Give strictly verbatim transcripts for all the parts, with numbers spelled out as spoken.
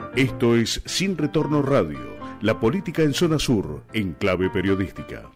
Esto es Sin Retorno Radio, la política en zona sur, en clave periodística.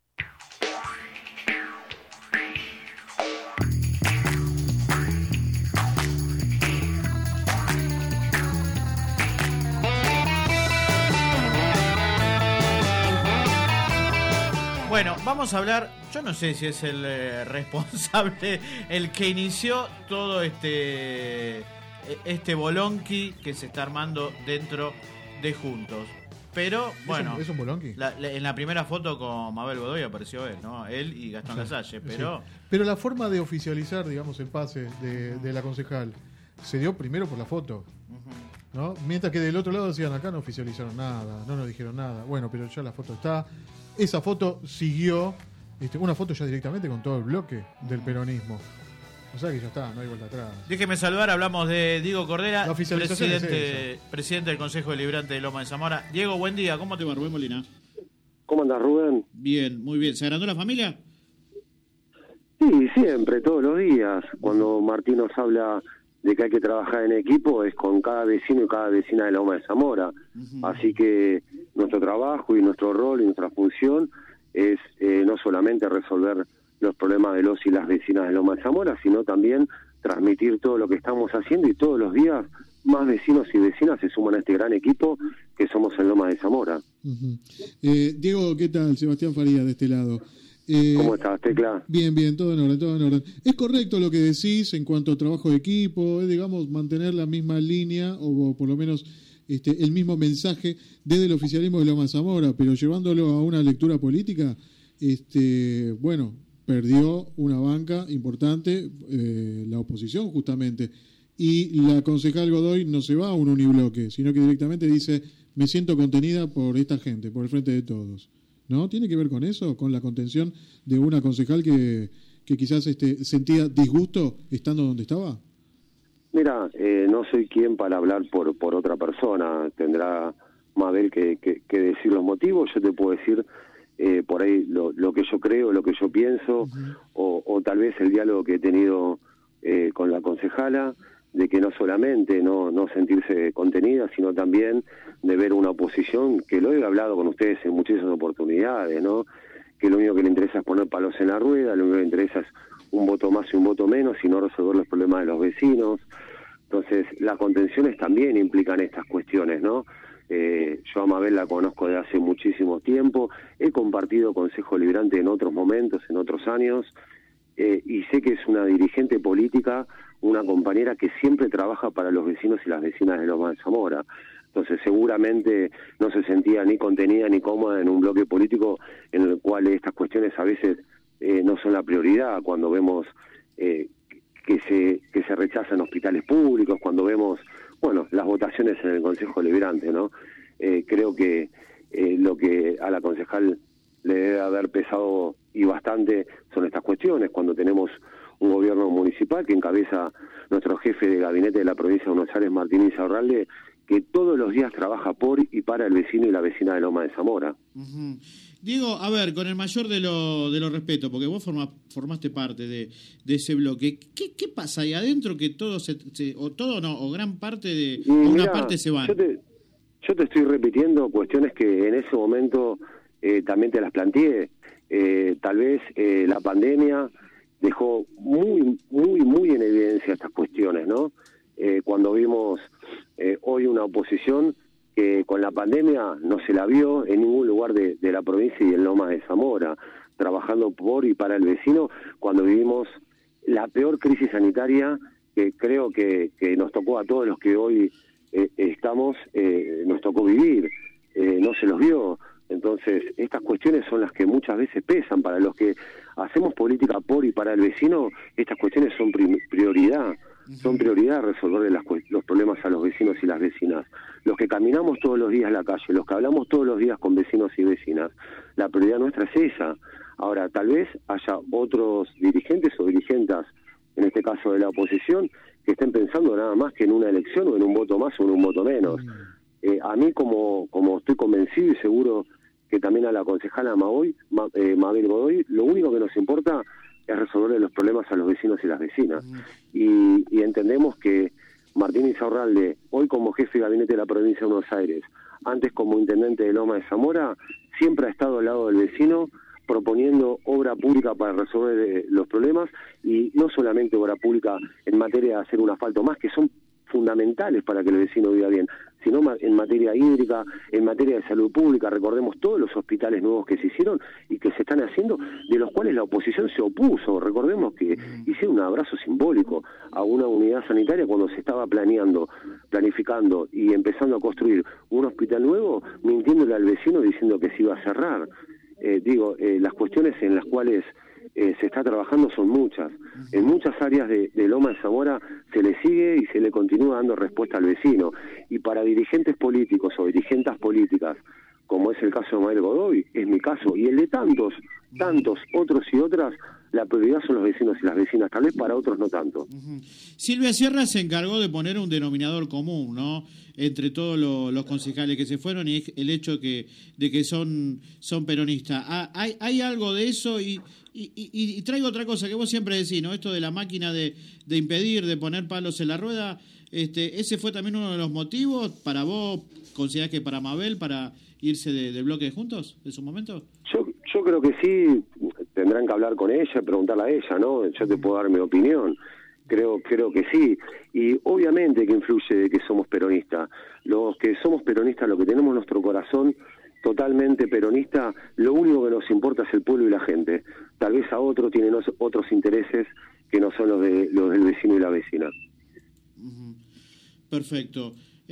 Bueno, vamos a hablar, yo no sé si es el eh, responsable, el que inició todo este este bolonqui que se está armando dentro de Juntos. Pero, bueno, ¿Es un, ¿es un bolonqui? La, la, en la primera foto con Mabel Godoy apareció él, ¿no? Él y Gastón sí, Lasalle, pero... Sí. Pero la forma de oficializar, digamos, el pase de, de la concejal se dio primero por la foto, uh-huh. ¿no? Mientras que del otro lado decían, acá no oficializaron nada, no nos dijeron nada. Bueno, pero ya la foto está. Esa foto siguió, este, una foto ya directamente con todo el bloque del peronismo. O sea que ya está, no hay vuelta atrás. Déjeme saludar, hablamos de Diego Cordera, presidente, es presidente del Consejo Deliberante de Loma de Zamora. Diego, buen día, ¿cómo te va, Rubén Molina? ¿Cómo andas, Rubén? Bien, muy bien. ¿Se agrandó la familia? Sí, siempre, todos los días. Cuando Martín nos habla de que hay que trabajar en equipo, es con cada vecino y cada vecina de Loma de Zamora. Uh-huh. Así que nuestro trabajo y nuestro rol y nuestra función es eh, no solamente resolver los problemas de los y las vecinas de Loma de Zamora, sino también transmitir todo lo que estamos haciendo, y todos los días más vecinos y vecinas se suman a este gran equipo que somos en Loma de Zamora. Uh-huh. eh, Diego, ¿qué tal? Sebastián Faría de este lado. Eh, ¿Cómo estás, Tecla? Bien, bien, todo en orden, todo en orden. ¿Es correcto lo que decís en cuanto a trabajo de equipo? Es, digamos, mantener la misma línea, o, o por lo menos este, el mismo mensaje desde el oficialismo de Loma de Zamora, pero llevándolo a una lectura política, este, bueno, perdió una banca importante, eh, la oposición justamente, y la concejal Godoy no se va a un unibloque, sino que directamente dice, me siento contenida por esta gente, por el Frente de Todos. ¿No? ¿Tiene que ver con eso? ¿Con la contención de una concejal que, que quizás este, sentía disgusto estando donde estaba? Mira, eh, no soy quien para hablar por por otra persona. Tendrá Mabel que, que, que decir los motivos. Yo te puedo decir eh, por ahí lo, lo que yo creo, lo que yo pienso, uh-huh. o, o tal vez el diálogo que he tenido eh, con la concejala, de que no solamente no, no sentirse contenida, sino también de ver una oposición, que lo he hablado con ustedes en muchísimas oportunidades, ¿no? Que lo único que le interesa es poner palos en la rueda, lo único que le interesa es un voto más y un voto menos, y no resolver los problemas de los vecinos. Entonces, las contenciones también implican estas cuestiones, ¿no? Eh, yo a Mabel la conozco de hace muchísimo tiempo, he compartido Consejo Deliberante en otros momentos, en otros años, eh, y sé que es una dirigente política, una compañera que siempre trabaja para los vecinos y las vecinas de Loma de Zamora. Entonces seguramente no se sentía ni contenida ni cómoda en un bloque político en el cual estas cuestiones a veces eh, no son la prioridad, cuando vemos eh, que se que se rechazan hospitales públicos, cuando vemos, bueno, las votaciones en el Consejo Deliberante, ¿no? Eh, creo que eh, lo que a la concejal le debe haber pesado y bastante son estas cuestiones, cuando tenemos un gobierno municipal que encabeza nuestro jefe de gabinete de la provincia de Buenos Aires, Martín Insaurralde, que todos los días trabaja por y para el vecino y la vecina de Loma de Zamora. Uh-huh. Diego, a ver, con el mayor de los de los respetos, porque vos forma, formaste parte de, de ese bloque, ¿qué, qué pasa ahí adentro que todo se, se o todo no, o gran parte de, y una mirá, parte se van? Yo te, yo te estoy repitiendo cuestiones que en ese momento eh, también te las planteé. Eh, tal vez eh, la pandemia dejó muy, muy, muy en evidencia estas cuestiones, ¿no? Eh, cuando vimos eh, hoy una oposición que con la pandemia no se la vio en ningún lugar de, de la provincia y en Loma de Zamora, trabajando por y para el vecino, cuando vivimos la peor crisis sanitaria que creo que, que nos tocó a todos los que hoy eh, estamos, eh, nos tocó vivir, eh, no se los vio. Entonces, estas cuestiones son las que muchas veces pesan. Para los que hacemos política por y para el vecino, estas cuestiones son prioridad. Son prioridad resolver las, los problemas a los vecinos y las vecinas. Los que caminamos todos los días en la calle, los que hablamos todos los días con vecinos y vecinas, la prioridad nuestra es esa. Ahora, tal vez haya otros dirigentes o dirigentes, en este caso de la oposición, que estén pensando nada más que en una elección o en un voto más o en un voto menos. Eh, a mí, como, como estoy convencido y seguro que también a la concejala Maboy, Ma, eh, Mabel Godoy, lo único que nos importa es resolver los problemas a los vecinos y las vecinas. Uh-huh. Y, y entendemos que Martín Insaurralde, hoy como jefe de gabinete de la provincia de Buenos Aires, antes como intendente de Loma de Zamora, siempre ha estado al lado del vecino, proponiendo obra pública para resolver eh, los problemas, y no solamente obra pública en materia de hacer un asfalto más, que son fundamentales para que el vecino viva bien, sino en materia hídrica, en materia de salud pública. Recordemos todos los hospitales nuevos que se hicieron y que se están haciendo, de los cuales la oposición se opuso. Recordemos que hicieron un abrazo simbólico a una unidad sanitaria cuando se estaba planeando, planificando y empezando a construir un hospital nuevo, mintiéndole al vecino diciendo que se iba a cerrar. Eh, digo, eh, las cuestiones en las cuales eh, se está trabajando son muchas. En muchas áreas de, de Loma de Zamora se le sigue y se le continúa dando respuesta al vecino. Y para dirigentes políticos o dirigentes políticas, como es el caso de Mabel Godoy, es mi caso, y el de tantos, tantos otros y otras, la prioridad son los vecinos y las vecinas, tal vez para otros no tanto. Uh-huh. Silvia Sierra se encargó de poner un denominador común, ¿no?, entre todos lo, los concejales que se fueron, y el hecho que, de que son, son peronistas. Ah, hay, hay algo de eso, y, y, y, y traigo otra cosa que vos siempre decís, ¿no?, esto de la máquina de, de impedir, de poner palos en la rueda. Este, ¿ese fue también uno de los motivos para vos? ¿Considerás que para Mabel, para irse de, del bloque de Juntos en su momento? Yo, yo creo que sí, tendrán que hablar con ella, preguntarle a ella, ¿no? Yo te puedo dar mi opinión. Creo, creo que sí, y obviamente que influye de que somos peronistas. Los que somos peronistas, lo que tenemos en nuestro corazón totalmente peronista, lo único que nos importa es el pueblo y la gente. Tal vez a otros tienen otros intereses que no son los de los del vecino y la vecina. Uh-huh. Perfecto.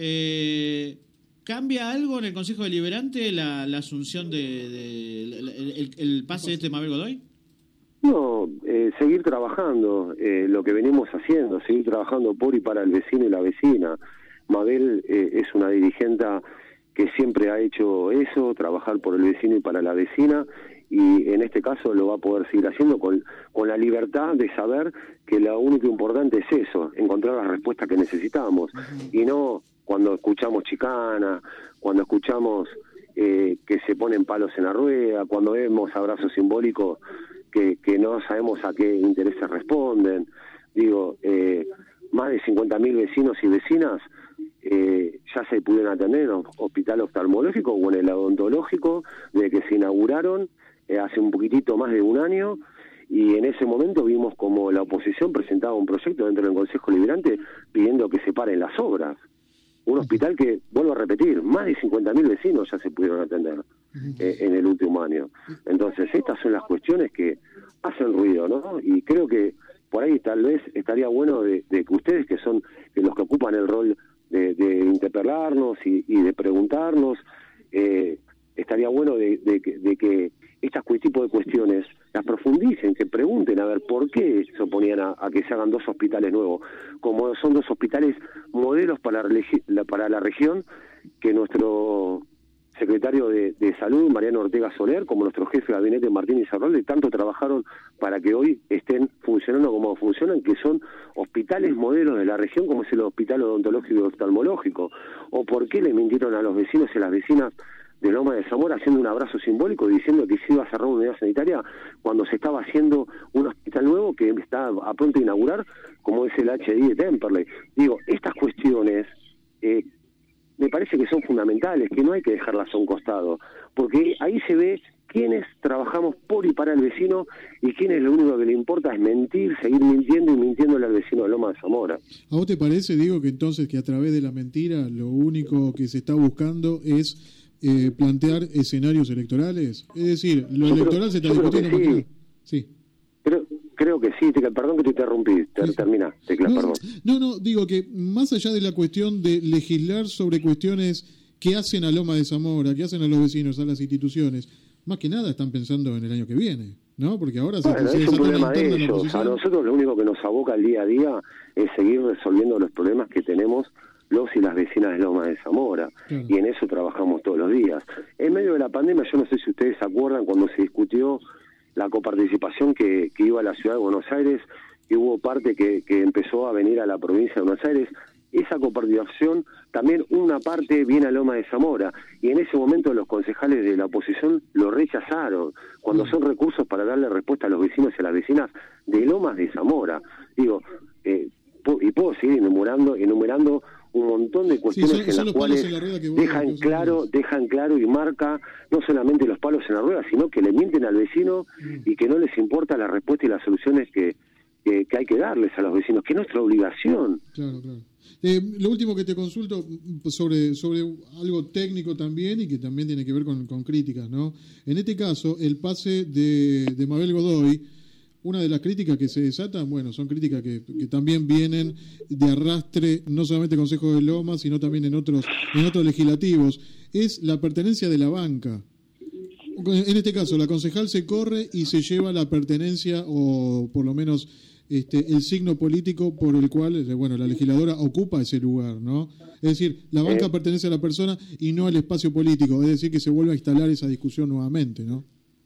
Eh, ¿Cambia algo en el Consejo Deliberante la, la asunción de, de el, el, el pase de este Mabel Godoy? No, eh, seguir trabajando, eh, lo que venimos haciendo, seguir trabajando por y para el vecino y la vecina. Mabel eh, es una dirigente que siempre ha hecho eso, trabajar por el vecino y para la vecina, y en este caso lo va a poder seguir haciendo con, con la libertad de saber que lo único importante es eso, encontrar las respuestas que necesitamos, y no cuando escuchamos chicana, cuando escuchamos eh, que se ponen palos en la rueda, cuando vemos abrazos simbólicos que, que no sabemos a qué intereses responden. Digo, eh, más de cincuenta mil vecinos y vecinas eh, ya se pudieron atender en el hospital oftalmológico o en el odontológico desde que se inauguraron eh, hace un poquitito más de un año, y en ese momento vimos como la oposición presentaba un proyecto dentro del Consejo Deliberante pidiendo que se paren las obras. Un hospital que, vuelvo a repetir, más de cincuenta mil vecinos ya se pudieron atender eh, en el último año. Entonces, estas son las cuestiones que hacen ruido, ¿no? Y creo que por ahí tal vez estaría bueno de, de que ustedes, que son que los que ocupan el rol de, de interpelarnos y, y de preguntarnos, eh, estaría bueno de, de, de que estas tipo de cuestiones las profundicen, que pregunten a ver por qué se oponían a, a que se hagan dos hospitales nuevos, como son dos hospitales modelos para la, para la región, que nuestro secretario de, de Salud, Mariano Ortega Soler, como nuestro jefe de gabinete, Martín Insaurralde, tanto trabajaron para que hoy estén funcionando como funcionan, que son hospitales modelos de la región, como es el Hospital Odontológico y Oftalmológico. O por qué le mintieron a los vecinos y a las vecinas de Loma de Zamora haciendo un abrazo simbólico diciendo que se iba a cerrar una unidad sanitaria cuando se estaba haciendo un hospital nuevo que está a punto de inaugurar, como es el H D I de Temperley. Digo, estas cuestiones eh, me parece que son fundamentales, que no hay que dejarlas a un costado, porque ahí se ve quiénes trabajamos por y para el vecino y quiénes lo único que le importa es mentir, seguir mintiendo y mintiéndole al vecino de Loma de Zamora. ¿A vos te parece, Diego, que entonces que a través de la mentira lo único que se está buscando es Eh, plantear escenarios electorales? Es decir, lo yo electoral creo, se está discutiendo. Sí. sí. Creo, creo que sí, te, perdón que te interrumpí, te, sí. termina, Tecla, no, perdón. No, no, digo que más allá de la cuestión de legislar sobre cuestiones que hacen a Loma de Zamora, que hacen a los vecinos, a las instituciones, más que nada están pensando en el año que viene, ¿no? Porque ahora bueno, se, es se un problema de ellos. A nosotros lo único que nos aboca el día a día es seguir resolviendo los problemas que tenemos los y las vecinas de Loma de Zamora, claro. Y en eso trabajamos todos los días. En medio de la pandemia, yo no sé si ustedes se acuerdan cuando se discutió la coparticipación que, que iba a la ciudad de Buenos Aires, que hubo parte que, que empezó a venir a la provincia de Buenos Aires. Esa coparticipación, también una parte viene a Loma de Zamora, y en ese momento los concejales de la oposición lo rechazaron, cuando son recursos para darle respuesta a los vecinos y a las vecinas de Lomas de Zamora. Digo, eh, pu- y puedo seguir enumerando, enumerando un montón de cuestiones Sí, son- en son las los palos cuales en la rueda que vos- dejan que vos claro, hablás. dejan claro y marca no solamente los palos en la rueda, sino que le mienten al vecino y que no les importa la respuesta y las soluciones que, que, que hay que darles a los vecinos, que es nuestra obligación. Claro, claro. Eh, lo último que te consulto mm, sobre, sobre algo técnico también y que también tiene que ver con, con críticas, ¿no? En este caso, el pase de, de Mabel Godoy, una de las críticas que se desatan, bueno, son críticas que, que también vienen de arrastre, no solamente Consejo de Lomas, sino también en otros, en otros legislativos, es la pertenencia de la banca. En este caso, la concejal se corre y se lleva la pertenencia o por lo menos este, el signo político por el cual, bueno, la legisladora ocupa ese lugar, ¿no? Es decir, la banca Eh. pertenece a la persona y no al espacio político, es decir, que se vuelve a instalar esa discusión nuevamente, ¿no?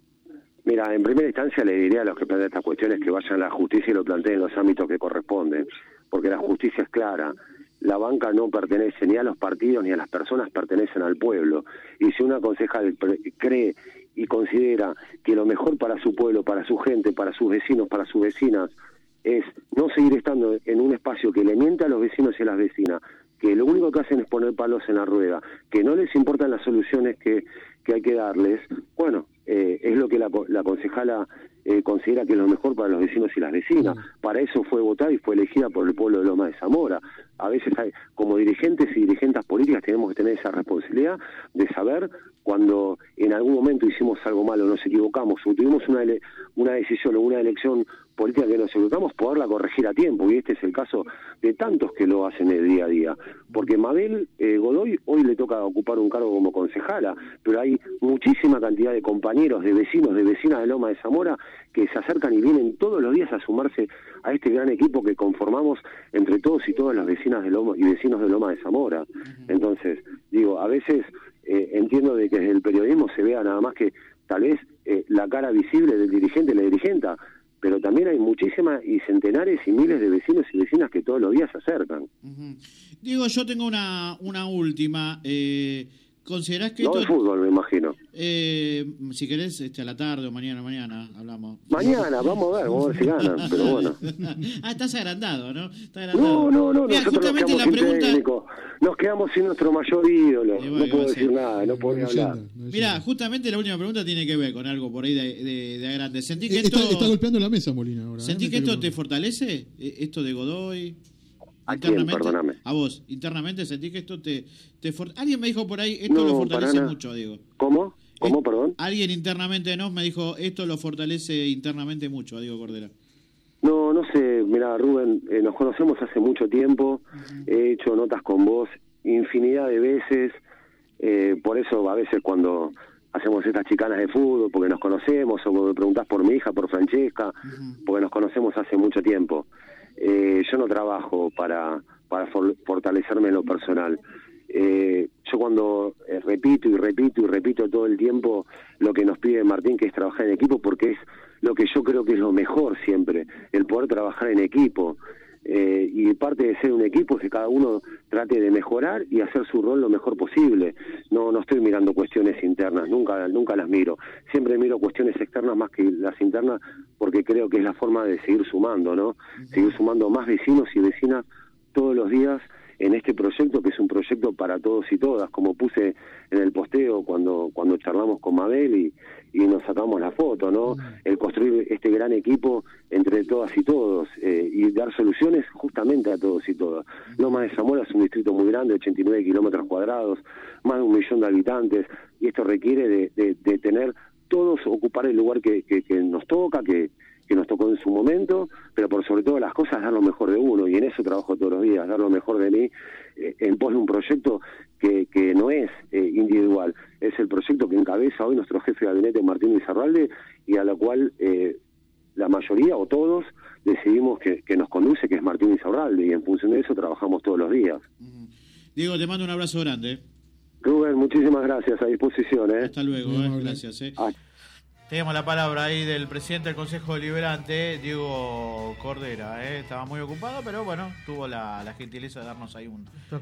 Mira, en primera instancia le diría a los que plantean estas cuestiones que vayan a la justicia y lo planteen en los ámbitos que corresponden, porque la justicia es clara. La banca no pertenece ni a los partidos ni a las personas, pertenecen al pueblo. Y si una concejal pre- cree y considera que lo mejor para su pueblo, para su gente, para sus vecinos, para sus vecinas, es no seguir estando en un espacio que le miente a los vecinos y a las vecinas, que lo único que hacen es poner palos en la rueda, que no les importan las soluciones que, que hay que darles, bueno, eh, es lo que la, la concejala eh, considera que es lo mejor para los vecinos y las vecinas. Para eso fue votada y fue elegida por el pueblo de Loma de Zamora. A veces hay, como dirigentes y dirigentes políticas tenemos que tener esa responsabilidad de saber cuando en algún momento hicimos algo malo, nos equivocamos, o tuvimos una, ele- una decisión o una elección política que nos equivocamos, poderla corregir a tiempo, y este es el caso de tantos que lo hacen el día a día. Porque Mabel eh, Godoy hoy le toca ocupar un cargo como concejala, pero hay muchísima cantidad de compañeros, de vecinos, de vecinas de Loma de Zamora que se acercan y vienen todos los días a sumarse a este gran equipo que conformamos entre todos y todas las vecinas de Loma y vecinos de Loma de Zamora. Entonces, digo, a veces eh, entiendo de que desde el periodismo se vea nada más que tal vez eh, la cara visible del dirigente y la dirigenta, pero también hay muchísimas y centenares y miles de vecinos y vecinas que todos los días se acercan. Ujú. Diego, yo tengo una, una última. Eh, ¿Considerás que No esto, de fútbol, me imagino. eh, si querés, este, a la tarde o mañana, mañana hablamos? Mañana, vamos a ver, vamos a ver si ganan, pero bueno. Ah, estás agrandado, ¿no? Estás agrandado. No, no, no, Mira, nosotros nos justamente quedamos la sin pregunta. técnico, nos quedamos sin nuestro mayor ídolo, Y bueno, no ¿qué puedo va a decir ser? nada, no puedo ni Leyenda, hablar. leyenda. Mira, justamente la última pregunta tiene que ver con algo por ahí de, de, de agrande. ¿Sentí que Eh, Está, esto, está golpeando la mesa, Molina, ahora. ¿sentí ¿eh? que esto Me te está fortalece? Eh, ¿Esto de Godoy? ¿A quién? Perdóname. A vos, internamente sentí que esto te, te for- Alguien me dijo por ahí, esto No, lo para fortalece nada. mucho, Diego. ¿Cómo? ¿Cómo, Eh, perdón? Alguien internamente de nos me dijo, esto lo fortalece internamente mucho a Diego Cordera. No, no sé, mira, Rubén, eh, nos conocemos hace mucho tiempo, he hecho notas con vos infinidad de veces, eh, por eso a veces cuando hacemos estas chicanas de fútbol, porque nos conocemos, o me preguntás por mi hija, por Francesca, porque nos conocemos hace mucho tiempo. Eh, yo no trabajo para, para for- fortalecerme en lo personal. Eh, yo cuando eh, repito y repito y repito todo el tiempo lo que nos pide Martín, que es trabajar en equipo, porque es lo que yo creo que es lo mejor siempre, el poder trabajar en equipo. Eh, y parte de ser un equipo es que cada uno trate de mejorar y hacer su rol lo mejor posible. No no estoy mirando cuestiones internas, nunca nunca las miro. Siempre miro cuestiones externas más que las internas, porque creo que es la forma de seguir sumando, ¿no? Seguir sumando más vecinos y vecinas todos los días en este proyecto, que es un proyecto para todos y todas, como puse en el posteo cuando cuando charlamos con Mabel y, y nos sacamos la foto, ¿no? El construir este gran equipo entre todas y todos eh, y dar soluciones justamente a todos y todas. Loma de Zamora es un distrito muy grande, ochenta y nueve kilómetros cuadrados, más de un millón de habitantes, y esto requiere de, de, de tener todos ocupar el lugar que, que, que nos toca, que que nos tocó en su momento, pero por sobre todo las cosas, dar lo mejor de uno, y en eso trabajo todos los días, dar lo mejor de mí eh, en pos de un proyecto que, que no es eh, individual, es el proyecto que encabeza hoy nuestro jefe de gabinete Martín Izarralde, y a la cual eh, la mayoría o todos decidimos que, que nos conduce, que es Martín Izarralde, y en función de eso trabajamos todos los días. Ujú. Diego, te mando un abrazo grande. ¿eh? Rubén, muchísimas gracias, a disposición. ¿eh? Hasta luego, Muy ¿eh? amable. Gracias. ¿eh? Ah. Teníamos la palabra ahí del presidente del Consejo Deliberante, Diego Cordera. ¿eh? Estaba muy ocupado, pero bueno, tuvo la, la gentileza de darnos ahí un,